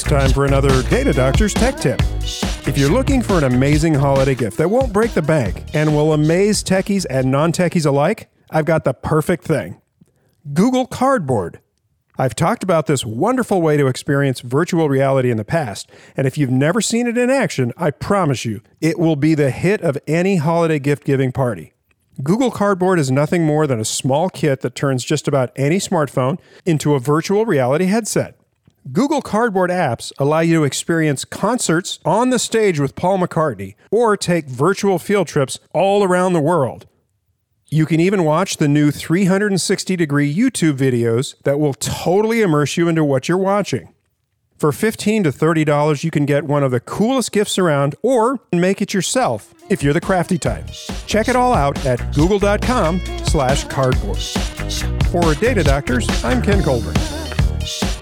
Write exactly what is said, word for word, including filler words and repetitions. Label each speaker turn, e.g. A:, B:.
A: time for another Data Doctor's Tech Tip. If you're looking for an amazing holiday gift that won't break the bank and will amaze techies and non-techies alike, I've got the perfect thing. Google Cardboard. I've talked about this wonderful way to experience virtual reality in the past, and if you've never seen it in action, I promise you, it will be the hit of any holiday gift-giving party. Google Cardboard is nothing more than a small kit that turns just about any smartphone into a virtual reality headset. Google Cardboard apps allow you to experience concerts on the stage with Paul McCartney or take virtual field trips all around the world. You can even watch the new three sixty degree YouTube videos that will totally immerse you into what you're watching. For fifteen to thirty dollars, you can get one of the coolest gifts around or make it yourself if you're the crafty type. Check it all out at google.com slash cardboard. For Data Doctors, I'm Ken Colburn.